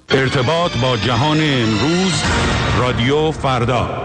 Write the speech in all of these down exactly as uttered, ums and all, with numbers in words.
ارتباط با جهان امروز، رادیو فردا.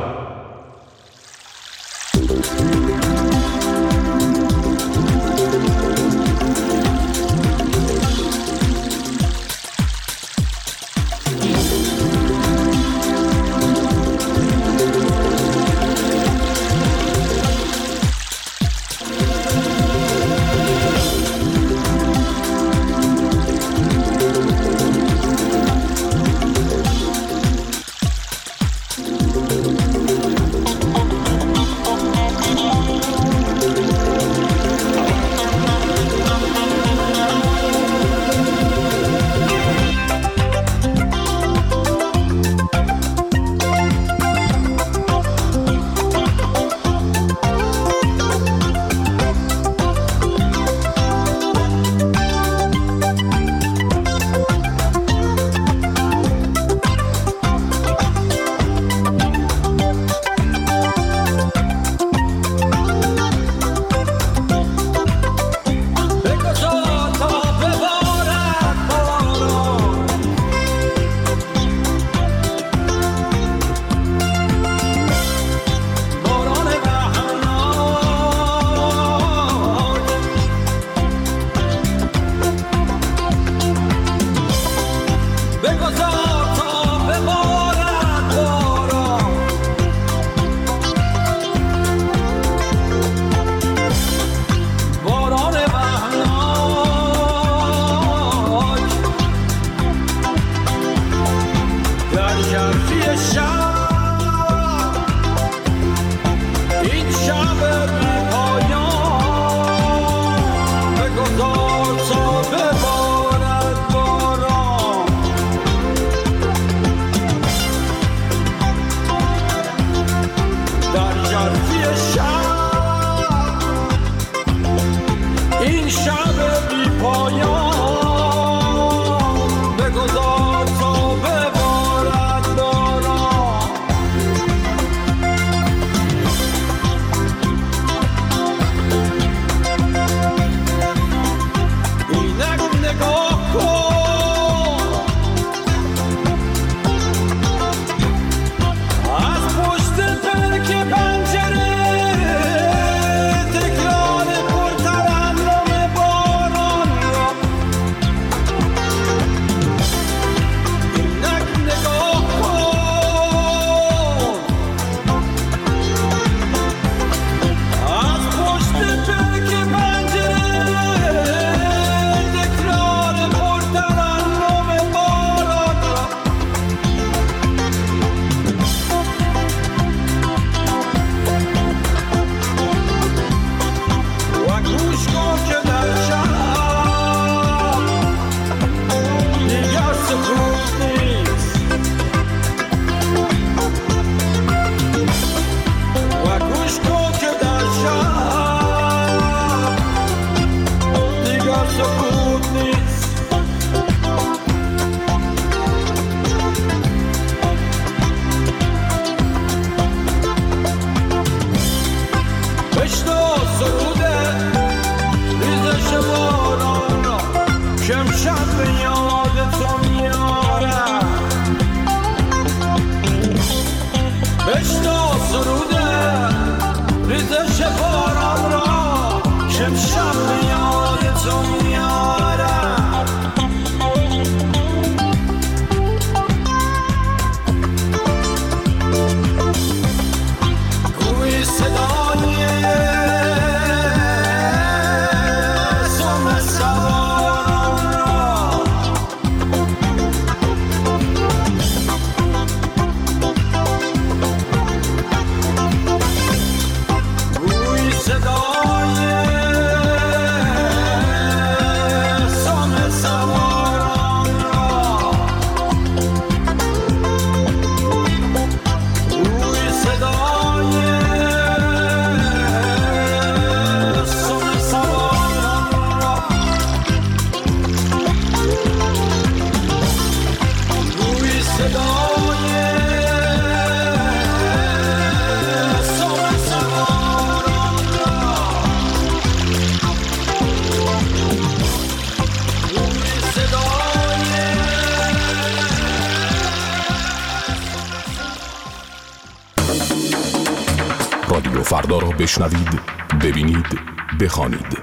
فردا را بشنوید، ببینید، بخوانید.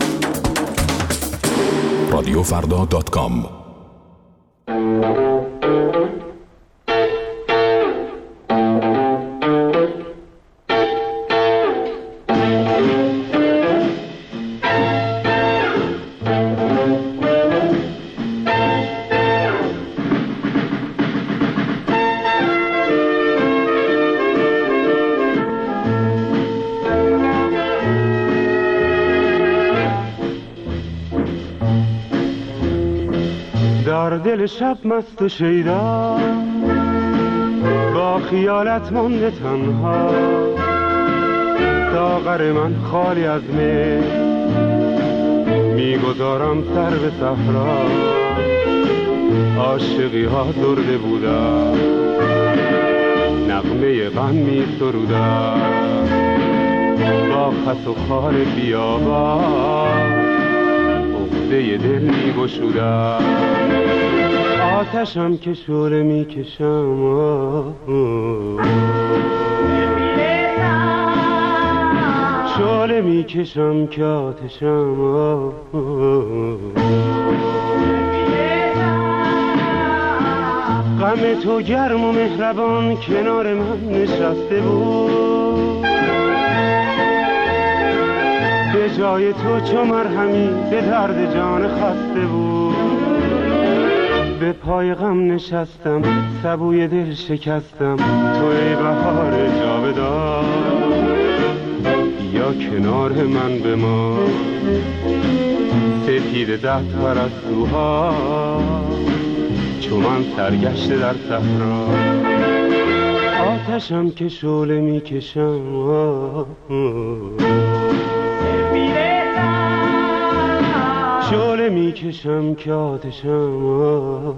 رادیو فردا دات کام. در دل شب مست و شیدا با خیالت مانده تنها، ساغر من خالی از می میگذارم سر به صحرا. عاشقی ها درده بودن، نغمه غم می سرودن، با خس و خار بیابان عقده دل می گشودن. آتشم که شعله می کشم، شعله می کشم که آتشم. غم تو گرم و مهربان کنار من نشسته بود، به جای تو چو مرهمی به درد جان خسته بود. به پای غم نشستم، سبوی دل شکستم، تو ای بهار جاودان یا کنار من بمان. سپید دست پرستوها چو من سرگشته در صحرا. آتشم که شعله می کشم، شعله می کشم که آتشم.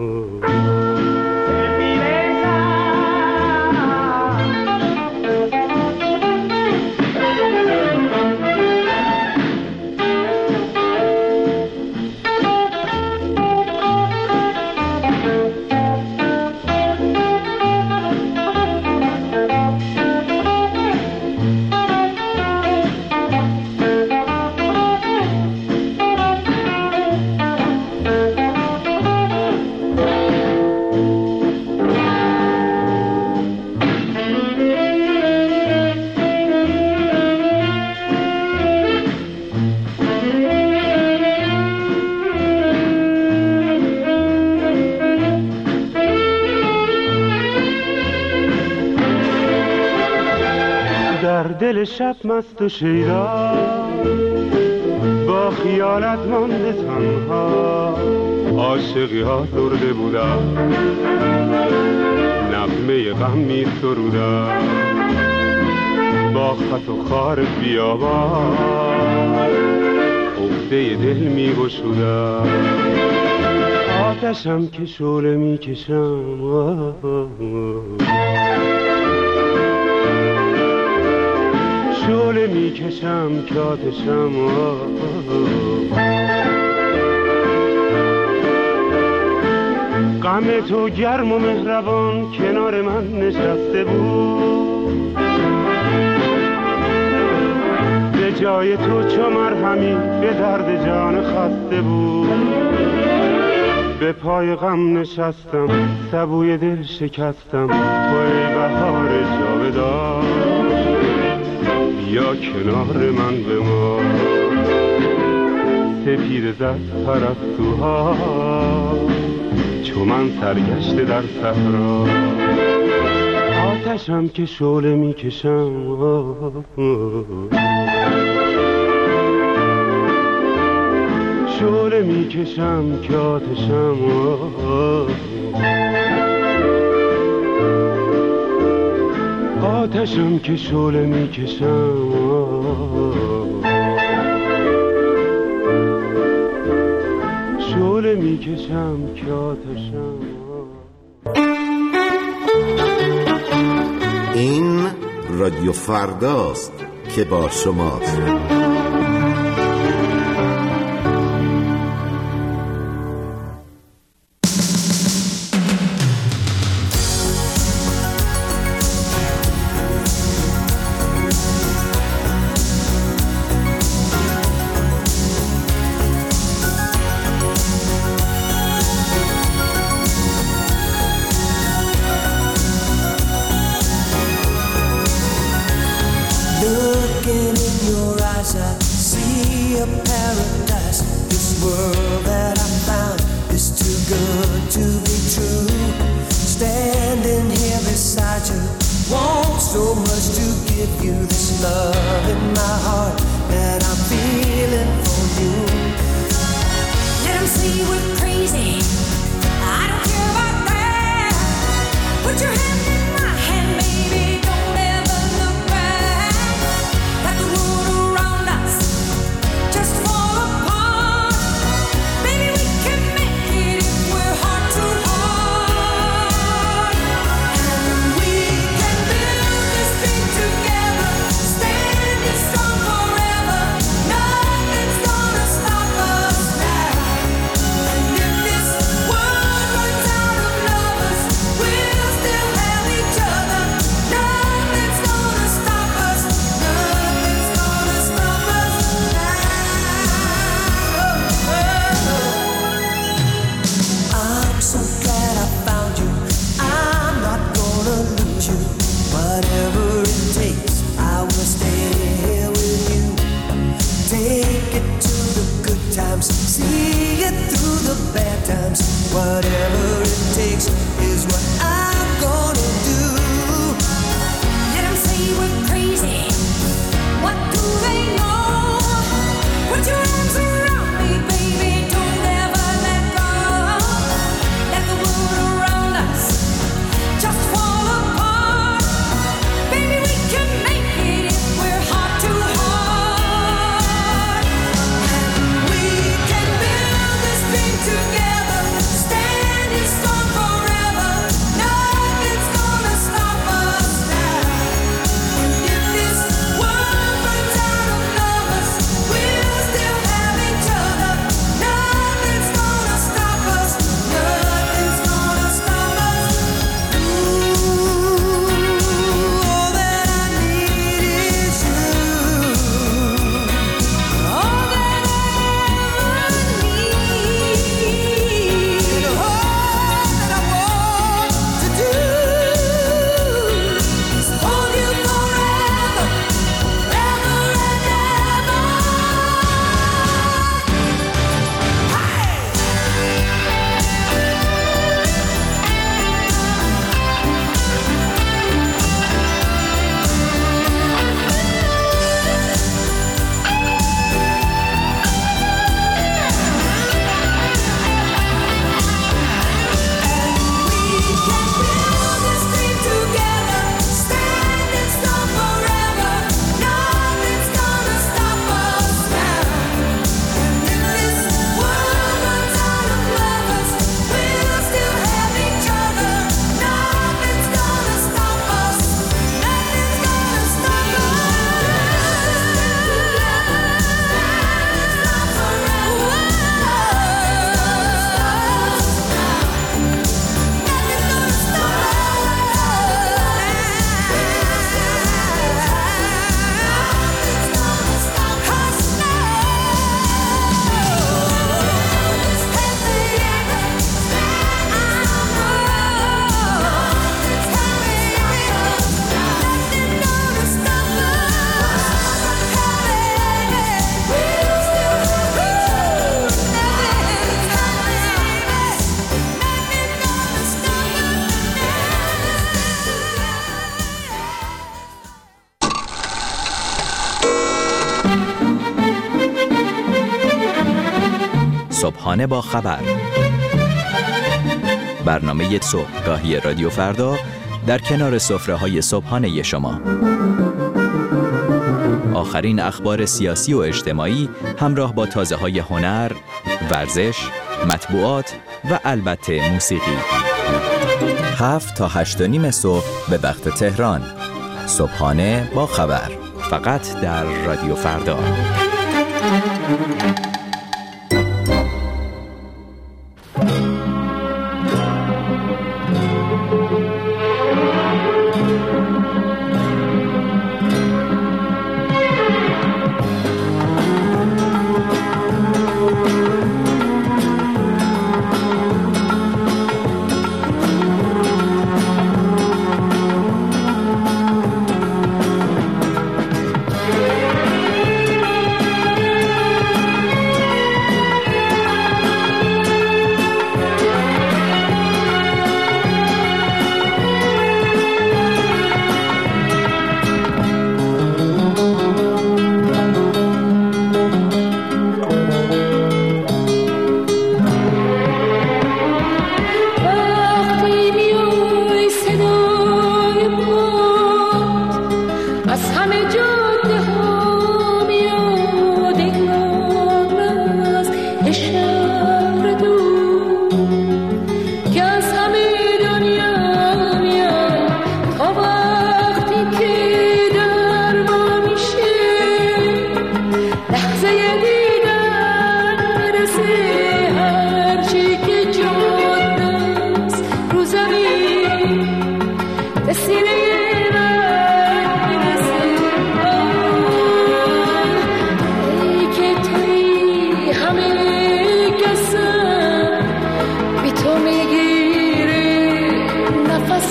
در دل شب مست و شیدا با خیالت مانده تنها. عاشقی ها درده بودن، نغمه غم می سرودن، با خط و خار بیابان عقده دل می گشودن. آتشم که شعله می کشم، شعله می کشم که آتشم. غم تو گرم و مهربان کنار من نشسته بود، به جای تو چو مرهمی به درد جان خسته بود. به پای غم نشستم، سبوی دل شکستم، تو ای بهار جاودان یا کنار من بمان. سپید زد پرستوها چو من سرگشته در صحرا. آتشم که شعله می کشم، شعله می کشم که آتشم. آتشم که شعله می کشم، شعله می کشم که آتشم. این رادیو فرداست که با شماست. world that I found is too good to be true. Standing here beside you, want so much to give you this love in my heart that I'm feeling for you. Let them say we're crazy, I don't care about that. Put your hand in my hand, baby, don't ever look back. Let the world around us just fall apart. Baby, we can make it if we're heart to heart. And we can build this thing together, standing strong forever. Nothing's gonna stop us now. And if this world runs out of lovers, we'll still have each other. Nothing's gonna stop us. Nothing's gonna stop us now. I'm so glad I found you. I'm not gonna lose you. Whatever it takes, I will stay here with you. Take it to the good times, see it through the bad times. Whatever it takes is what I'm gonna do. Let them say we're crazy. What do they know? Put your arms around me, baby. Don't ever let go. Let the world around us just fall apart. Baby, we can make it if we're heart to heart. And we can build this thing together, standing strong forever. Nothing's gonna stop us now. And if this world runs out of lovers, we'll still have each other. Nothing's gonna stop us. Nothing's gonna stop us. Ooh, all that I need is you. All that I need, And all that I want to do is hold you forever, ever and ever. We can build this thing together, standing strong forever. Nothing's gonna stop us now. And if this world runs out of lovers, we'll still have each other. Nothing's gonna stop us. Nothing's gonna stop صبحانه با خبر، برنامه صبحگاهی رادیو فردا در کنار سفره‌های صبحانه شما. آخرین اخبار سیاسی و اجتماعی همراه با تازه‌های هنر، ورزش، مطبوعات و البته موسیقی. هفت تا هشت و نیم صبح به وقت تهران. صبحانه با خبر، فقط در رادیو فردا.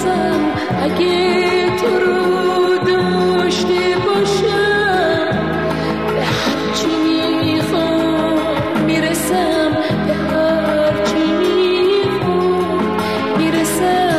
نفسم اگه تو رو داشته باشم به هرچی میخوام میرسم به هرچی میخوام میرسم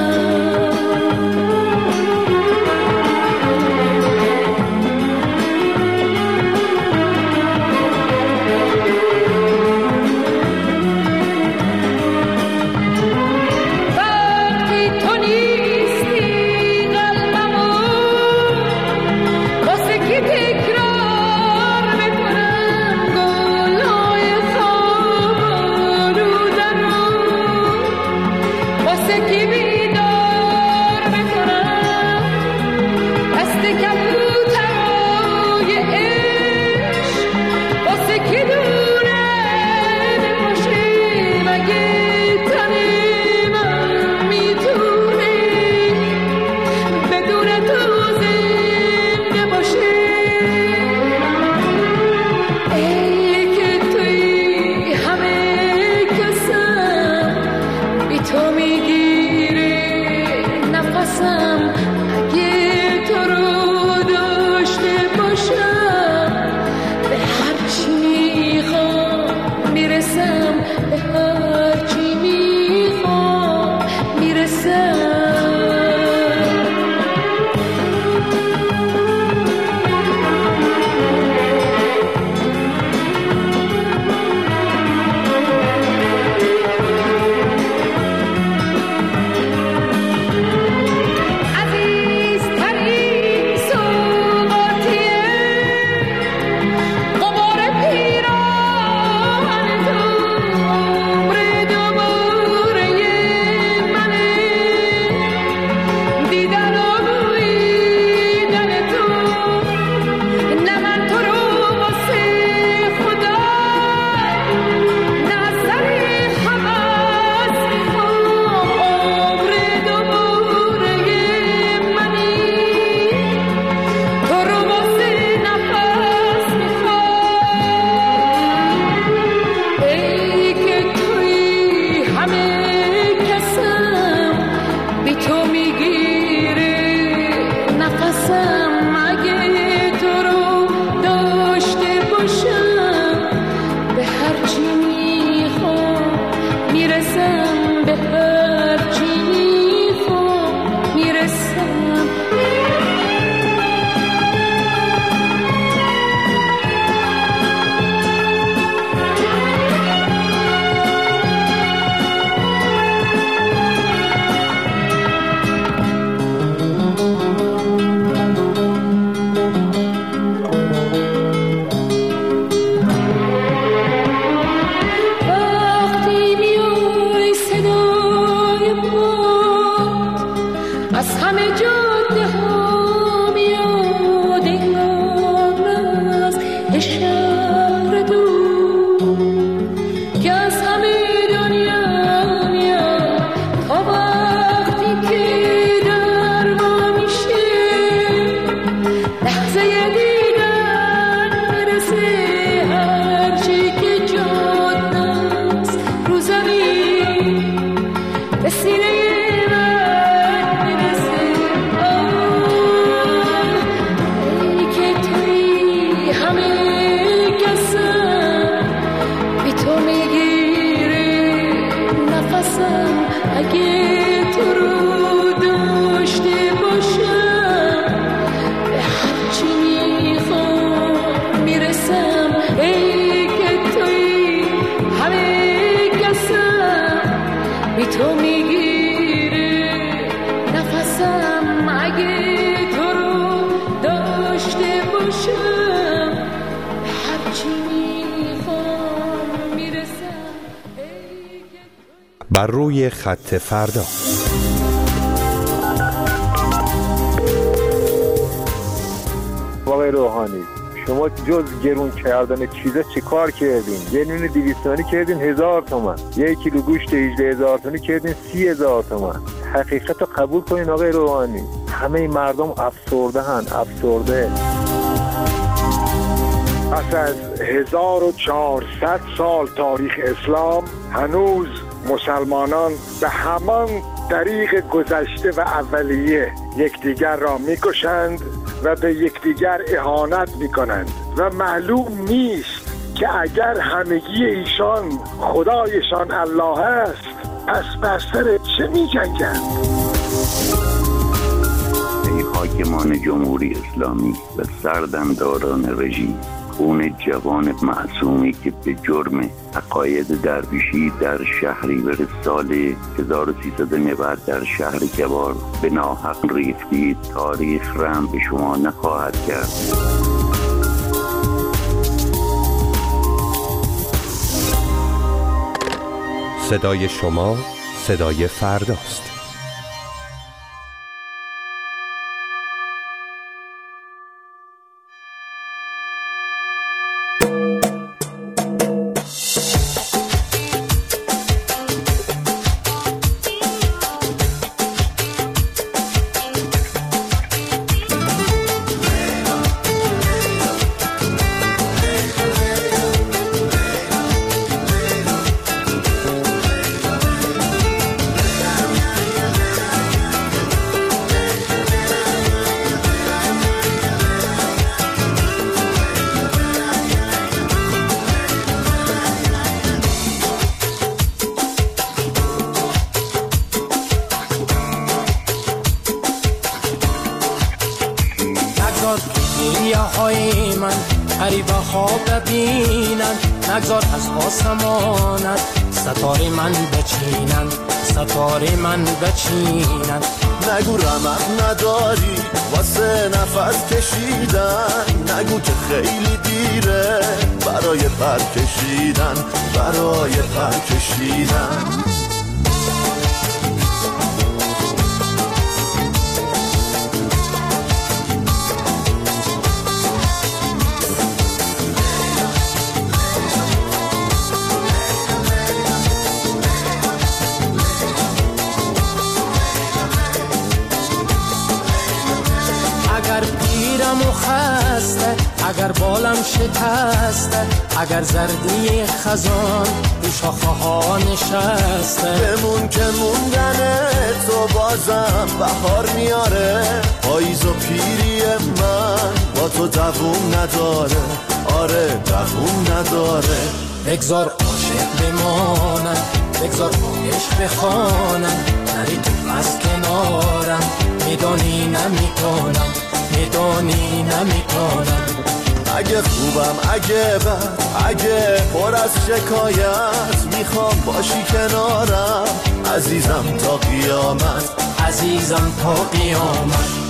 بر روی خط فردا. آقای روحانی، شما جز گرون کردن چیزا چی کار کردین؟ یه نون دویستانی کردین هزار تومن، یک کیلو گوشت هجده هزار تومانی کردین سی هزار تومن. حقیقت رو قبول کنین آقای روحانی، همه مردم افسرده هن، افسرده. پس از هزار و چهارصد سال تاریخ اسلام هنوز مسلمانان به همان دریغ گذشته و اولیه یکدیگر را میکشند و به یکدیگر اهانت میکنند و معلوم نیست که اگر همگی ایشان خدایشان الله است پس بر سر چه می‌جنگند؟ ای حاکمان جمهوری اسلامی و سردمداران رژیم، خون جوان معصومی که به جرم عقاید درویشی در شهریور سال هزار و سیصد و نود در شهر کبار به ناحق ریختید، تاریخ رحم به شما نخواهد کرد. صدای شما صدای فرداست. غریبه ها ببینن، نگذار از آسمانت ستاره من بچینن، ستاره من بچینن. نگو رمق نداری واسه نفس کشیدن، نگو که خیلی دیره برای پر کشیدن، برای پر کشیدن. و خسته، اگر بالم شکسته، اگر زردی خزان رو شاخه ها نشسته، بمون که موندن تو بازم بهار میاره، پاییز و پیری من با تو دووم نداره، آره دووم نداره. بگذار عاشق بمانم، بگذار عشق بخوانم، نری تو از کنارم، میدانی نمیکنم، میدانی نمیکنم. اگه خوبم اگه بد اگه پر از شکایت، میخوام باشی کنارم عزیزم تا قیامت، عزیزم تا قیامت.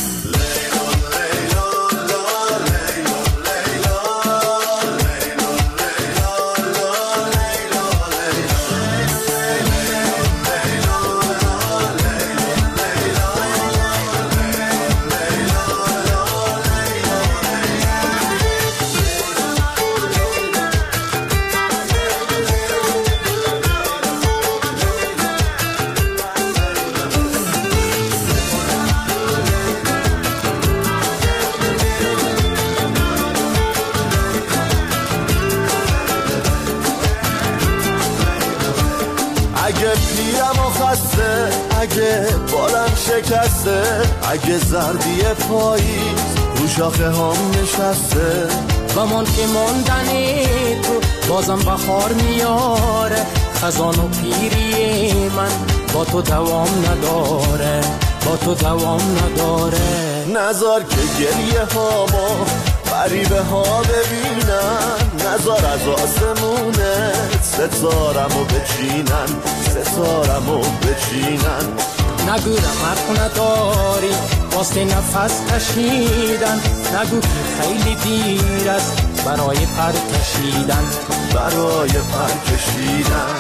اگه پیرم و خسته، اگه بالم شکسته، اگه زردی پاییز رو شاخه هم نشسته، و من که موندنی تو بازم بخار میاره، خزان و پیری من با تو دوام نداره، با تو دوام نداره. نذار که گریه ها ما غریبه ها ببینن، نذار از آسمونه ستارمو بچینن، ستارمو بچینن. نگو رمق نداری واسه نفس کشیدن، نگو که خیلی دیر است برای پر کشیدن، برای پر کشیدن.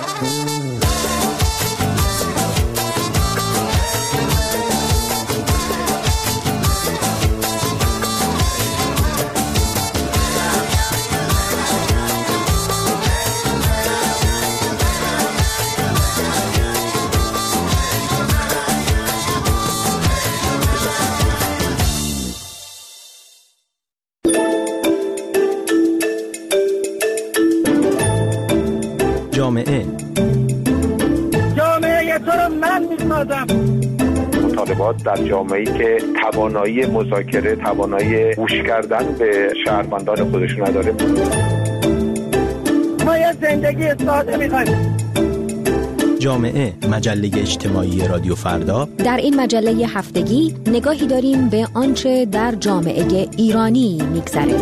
جامعه تو رو من میسازم. مطالبات در جامعه‌ای که توانایی مذاکره، توانایی گوش کردن به شهروندان خودشون نداره. ما یه زندگی ساده میخوایم. جامعه، مجله اجتماعی رادیو فردا. در این مجله هفتگی نگاهی داریم به آنچه در جامعه ایرانی میگذره.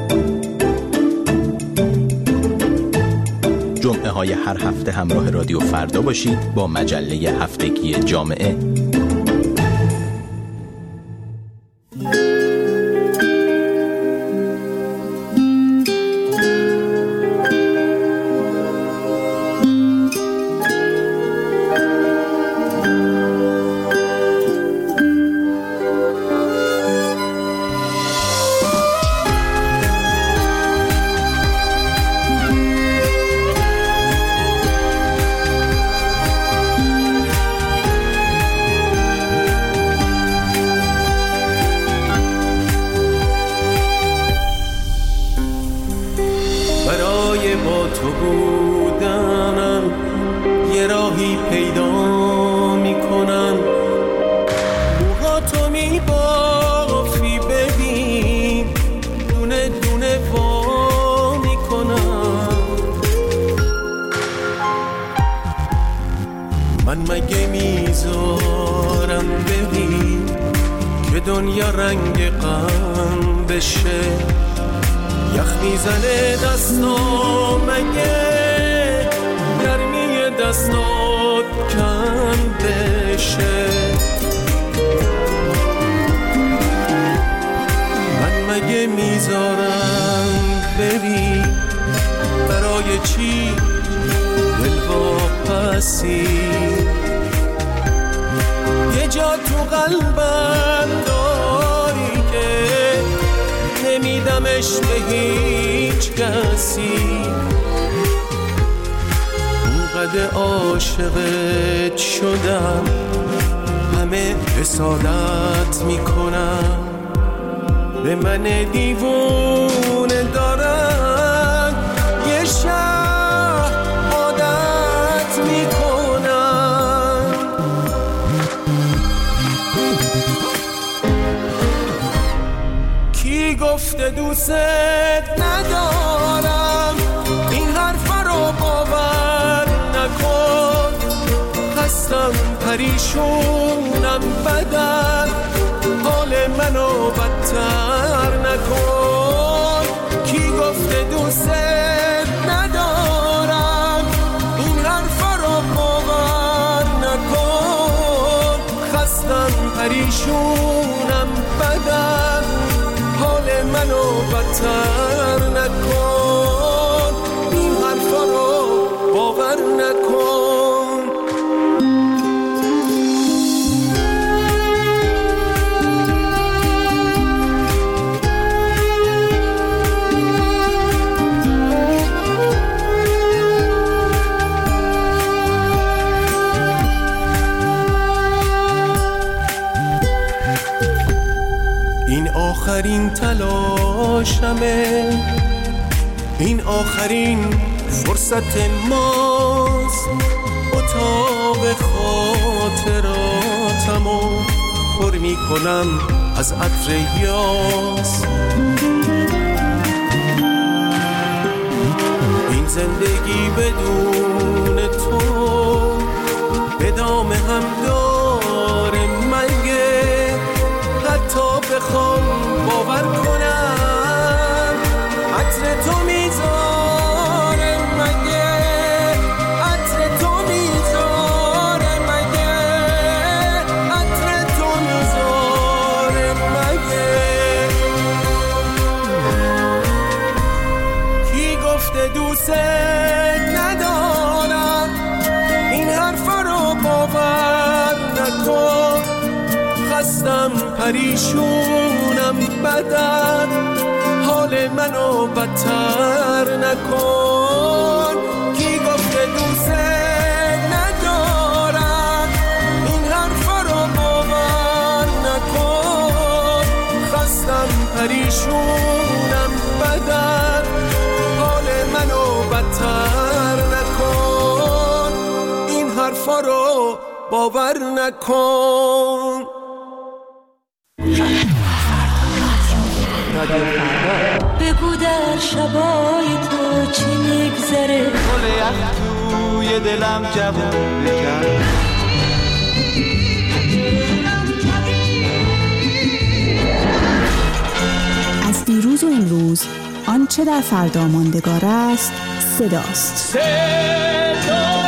جمعه های هر هفته همراه رادیو فردا باشید با مجله هفتگی جامعه. عاشقت شدم، همه حسادت میکنم، به من دیوونه دارن، یه شهر عادت میکنم. کی گفته دوست ندارم، این حرفا رو باور نکن، هستم پریشونم بدن، حال منو بدتر نکن. کی گفته دوست ندارم، این حرفا رو باور نکن، خستم پریشونم بدن، حال منو بدتر نکن، این حرفا رو باور نکن. آخرین تلاشمه، این آخرین فرصت ماست، اتاق خاطراتمو پر میکنم از عطر یاس. این زندگی بدون تو به دام هم داره مگه، حتی بخوام باور کنم عطر تو میذاره مگه، عطر تو میذاره مگه، عطر تو میذاره مگه. کی گفته دوست ندارم، این حرفا رو باور نکن، خستم پریشونم بدن، حال منو بدتر نکن. کی گفته دوست ندارم، این حرفا رو باور نکن، خستم پریشونم بدن، حال منو بدتر نکن، این حرفا رو باور نکن. بگو در شبای تو چی میگذره، گل یخ توی دلم جوون بکن. از دیروز و امروز آنچه در فردا ماندگار است صداست. صدا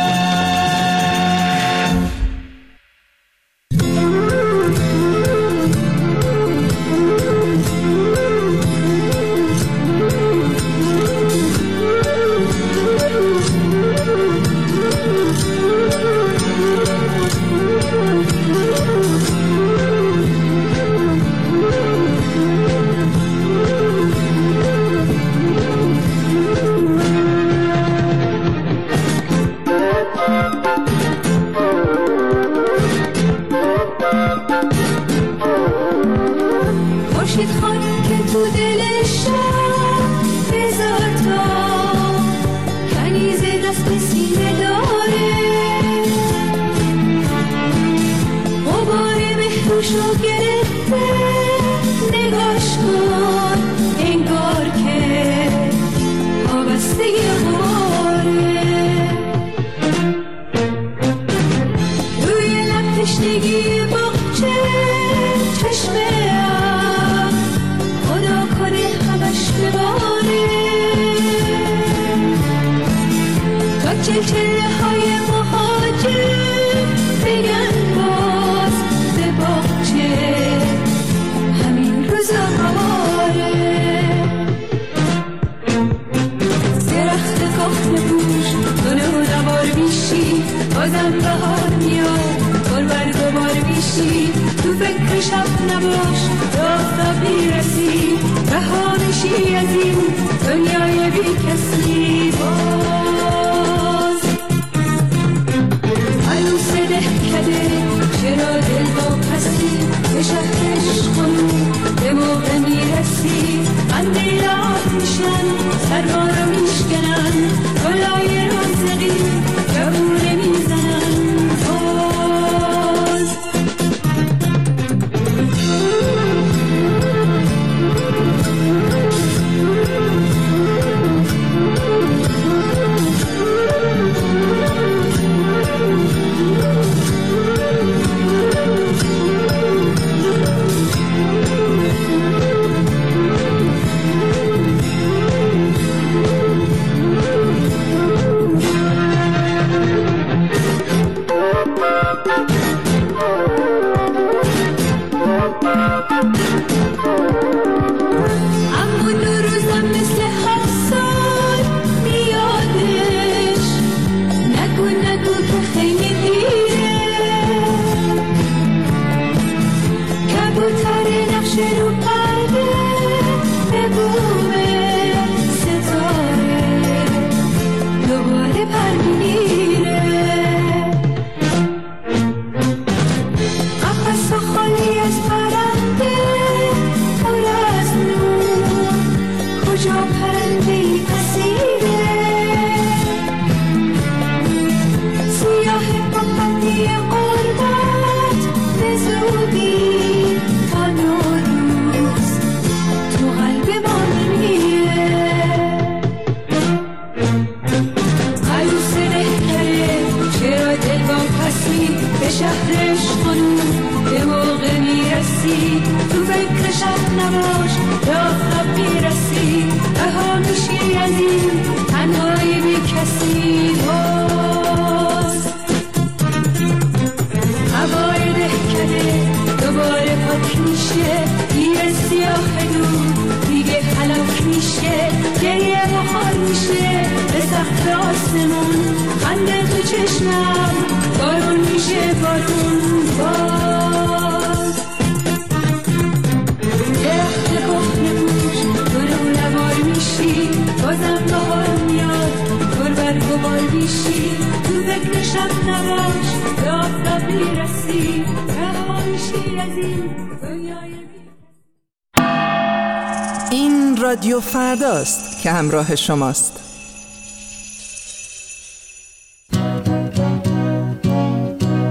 این رادیو فرداست که همراه شماست.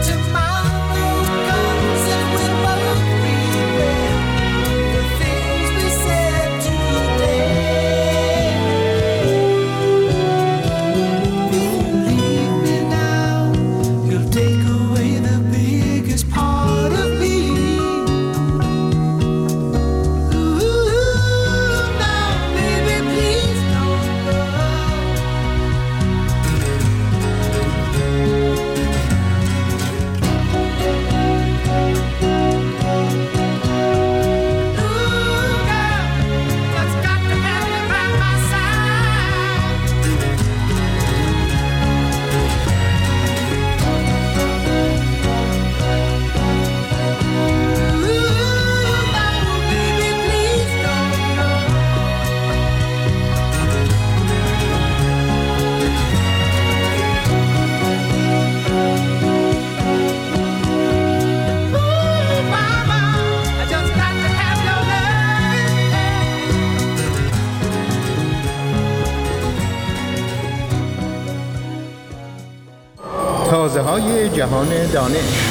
تازه‌های جهان دانش.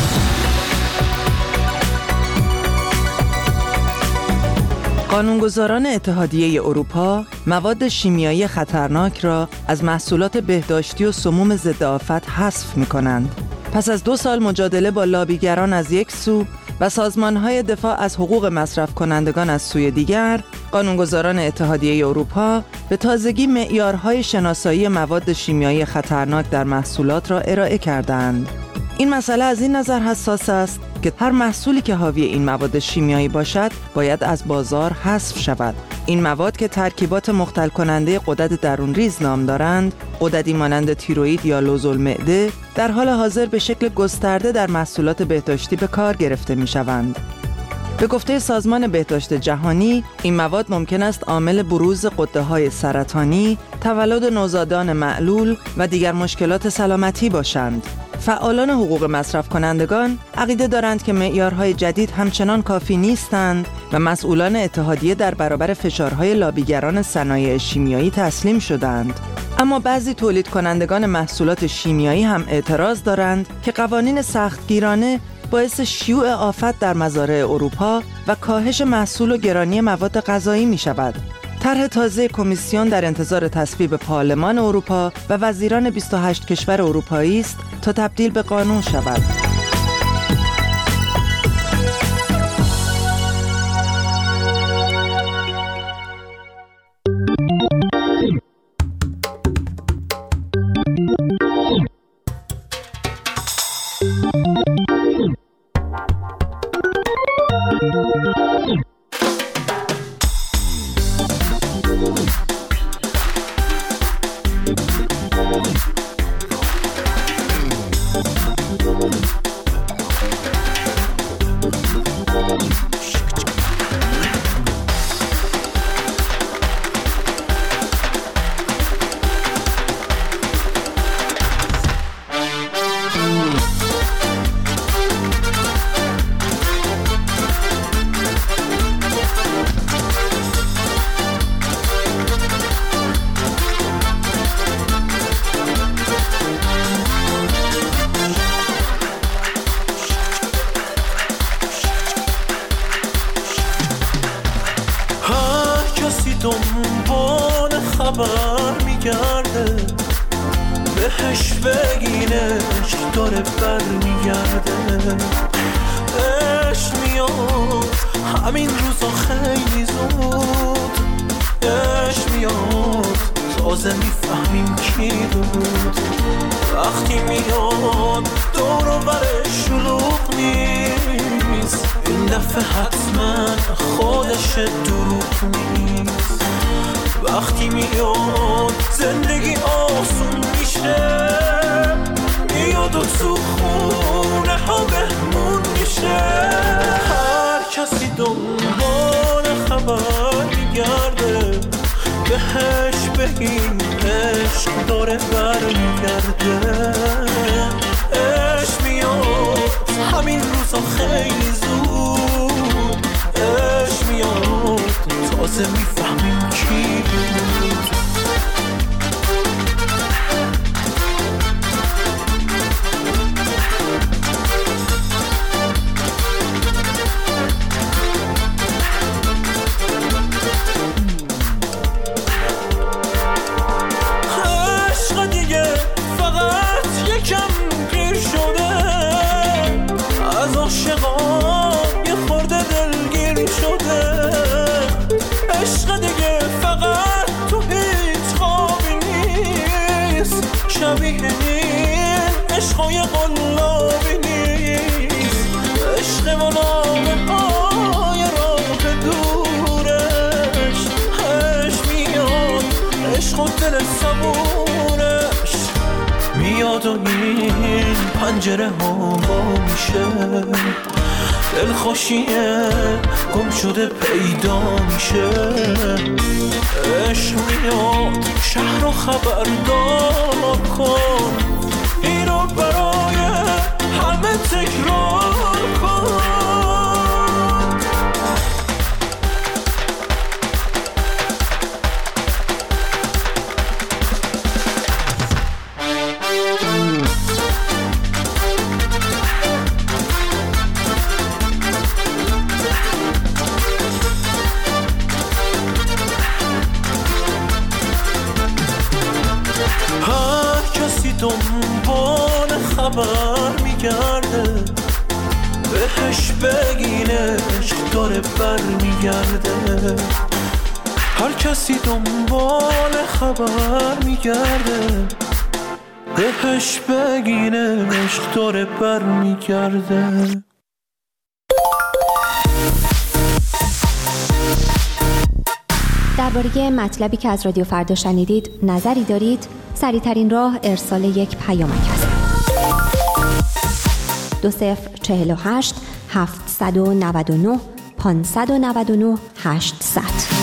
قانونگذاران اتحادیه اروپا مواد شیمیایی خطرناک را از محصولات بهداشتی و سموم ضد آفت حذف می‌کنند. پس از دو سال مجادله با لابیگران از یک سو و سازمان‌های دفاع از حقوق مصرف کنندگان از سوی دیگر، قانونگذاران اتحادیه اروپا به تازگی معیارهای شناسایی مواد شیمیایی خطرناک در محصولات را ارائه کردند. این مسئله از این نظر حساس است که هر محصولی که حاوی این مواد شیمیایی باشد باید از بازار حذف شود. این مواد که ترکیبات مختل کننده غدد درون ریز نام دارند، غددی مانند تیروئید یا لوزالمعده، در حال حاضر به شکل گسترده در محصولات بهداشتی به کار گرفته می شوند. به گفته سازمان بهداشت جهانی، این مواد ممکن است عامل بروز غده‌های سرطانی، تولد نوزادان معلول و دیگر مشکلات سلامتی باشند. فعالان حقوق مصرف کنندگان عقیده دارند که معیارهای جدید همچنان کافی نیستند و مسئولان اتحادیه در برابر فشارهای لابیگران صنایع شیمیایی تسلیم شدند. اما بعضی تولید کنندگان محصولات شیمیایی هم اعتراض دارند که قوانین سختگیرانه باعث شیوع آفت در مزارع اروپا و کاهش محصول و گرانی مواد غذایی می شود. طرح تازه کمیسیون در انتظار تصویب پارلمان اروپا و وزیران بیست و هشت کشور اروپایی است تا تبدیل به قانون شود. دنبال خبر میگرده، بهش بگینش داره بر میگرده. عشق میاد همین روزا خیلی زود، عشق میاد تازه میفهمیم کی بود. وقتی میاد دور و برش شلوغ نیست، این دفعه حتما خودش دروغ نیست. وقتی میاد زندگی آسون میشه، میاد و تو خونه ها بهمون میشه. هر کسی دنبال خبر میگرده، بهش بگیم عشق داره برمیگرده. عشق میاد همین روزا خیلی زود، عشق میاد تازه میفهمیم کی بود. میاد و این پنجره ها میشه، دلخوشیه گم شده پیدا میشه. عشق میاد شهر رو خبردار کن، این رو برای همه تکرار کن. دنبال خبر میگرده، بهش بگین عشق داره بر میگرده. هر کسی دنبال خبر میگرده، بهش بگین عشق داره بر میگرده. درباره مطلبی که از رادیو فردا شنیدید نظری دارید؟ سریع‌ترین راه ارسال یک پیامک است. دو صفر چهل و هشت هفتصد و نود و نه پانصد و نود و نه هشتصد.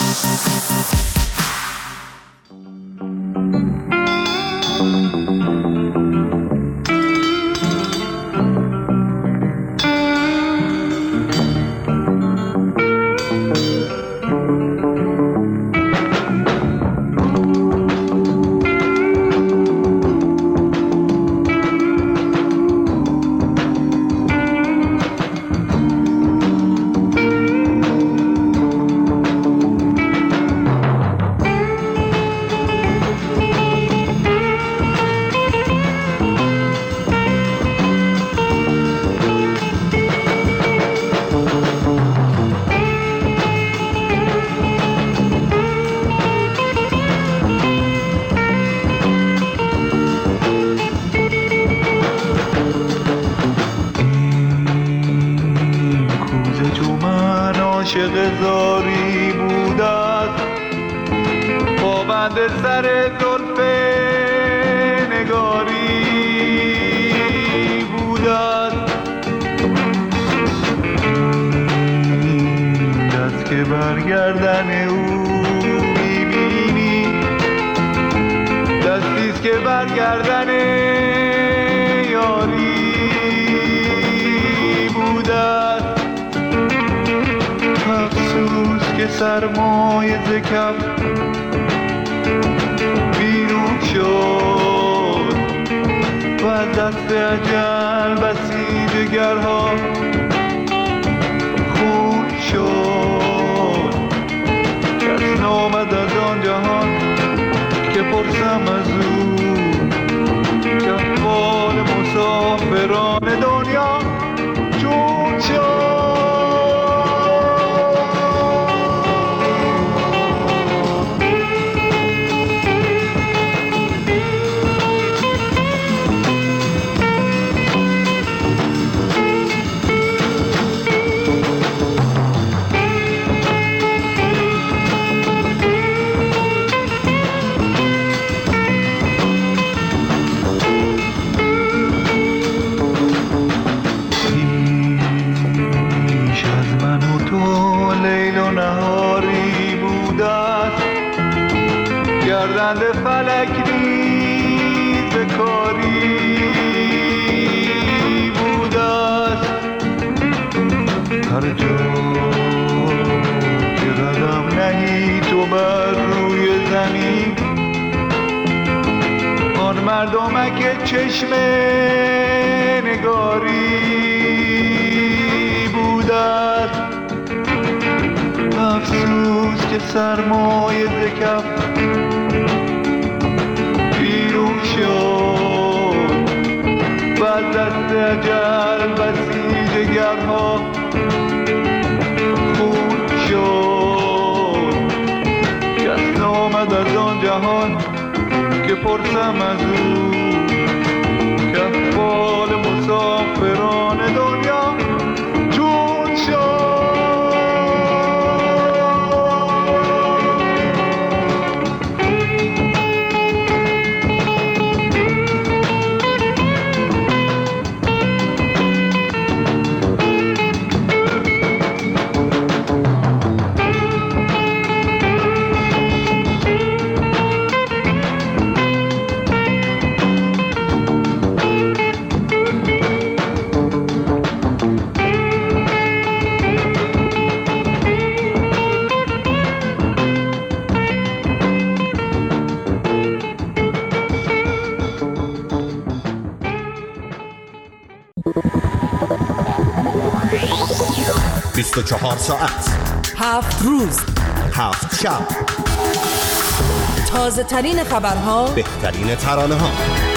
عاشق زاری بودت، پابند سر زلف نگاری بودت. دست که برگردن او میبینی، دستیست که برگردن یاری بودت. افسوس که سرمایه ز کف بیرون شد و از دست اجل بسی جگرها خون شد. کس نامد از آن جهان که پرسم از او، که احوال مسافران دنیا چون شد. گردند فلک نیز کاری بوده است. هر جا که قدم نهی تو بر روی زمین، آن مردمک چشم نگاری بوده است. افسوس که سرمایه ز کف بیرون شد و از دست اجل بسی جگرها خون شد. کس نامد از آن جهان که پرسم از او، که احوال مسافران دنیا چون شد. بیست و چهار ساعت، هفت روز، هفت شب، تازه ترین خبرها، بهترین ترانه ها.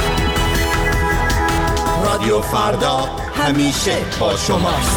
رادیو فردا همیشه با شماست.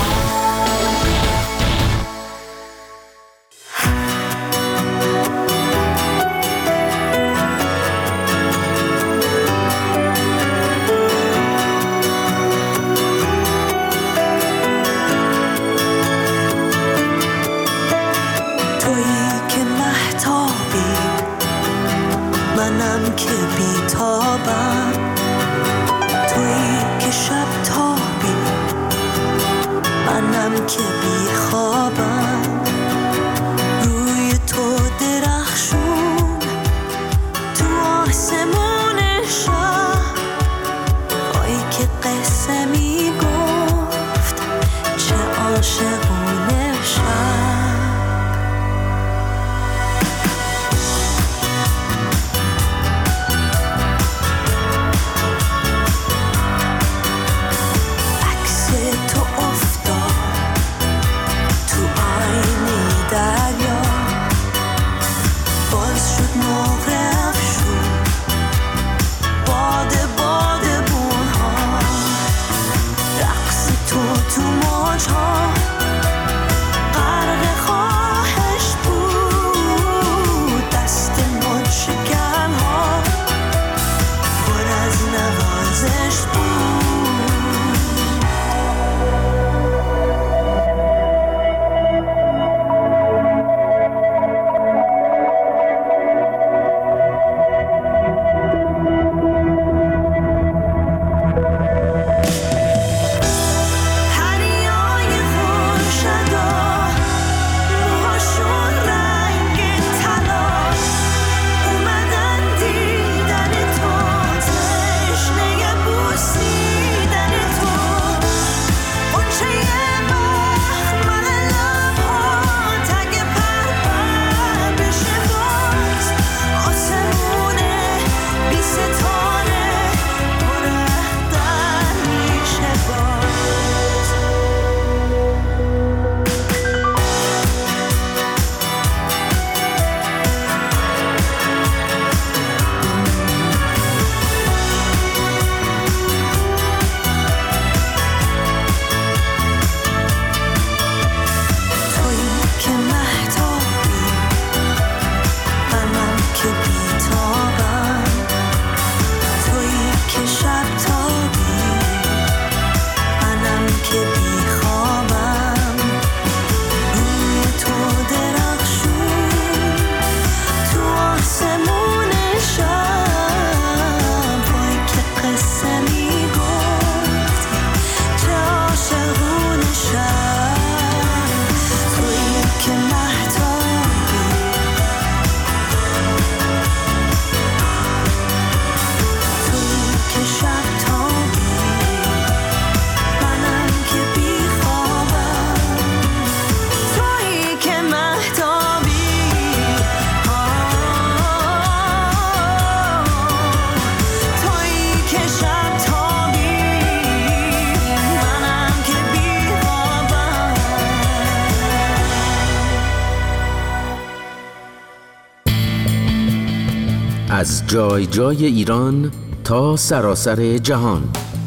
از جای جای ایران تا سراسر جهان،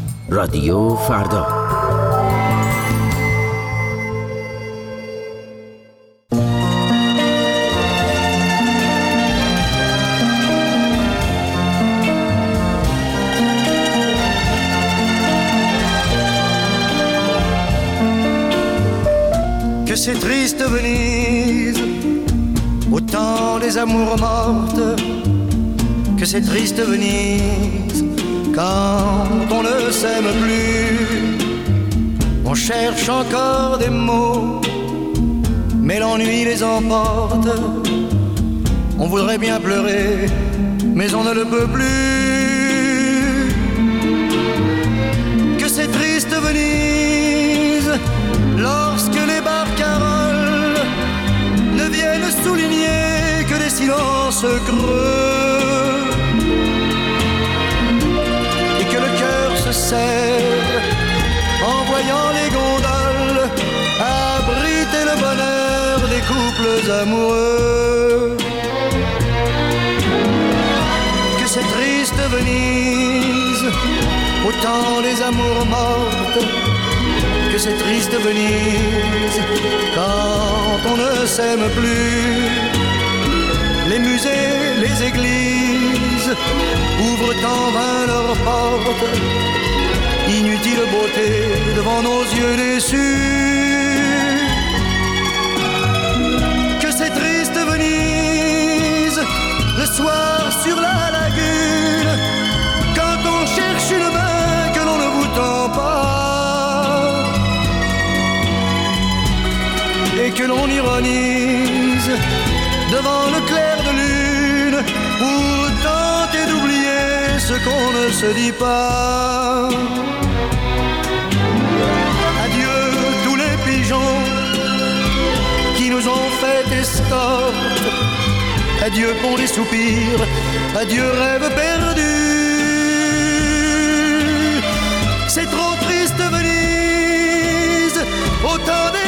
رادیو فردا. Que c'est triste Venise, au temps des amours mortes. Que c'est triste Venise, quand on ne s'aime plus. On cherche encore des mots, mais l'ennui les emporte. On voudrait bien pleurer, mais on ne le peut plus. Que c'est triste Venise, lorsque les barcaroles ne viennent souligner que des silences creux, et que le cœur se serre amoureux. Que cette triste Venise, autant les amours mortes, que cette triste Venise, quand on ne s'aime plus. Les musées, les églises ouvrent en vain leurs portes. Inutile beauté devant nos yeux déçus. Que cette triste Venise, le soir sur la lagune, quand on cherche une main que l'on ne vous tend pas, et que l'on ironise devant le clair de lune pour tenter d'oublier ce qu'on ne se dit pas. Adieu tous les pigeons qui nous ont fait escorte. Adieu pour les soupirs, adieu rêve perdu. C'est trop triste Venise, autant de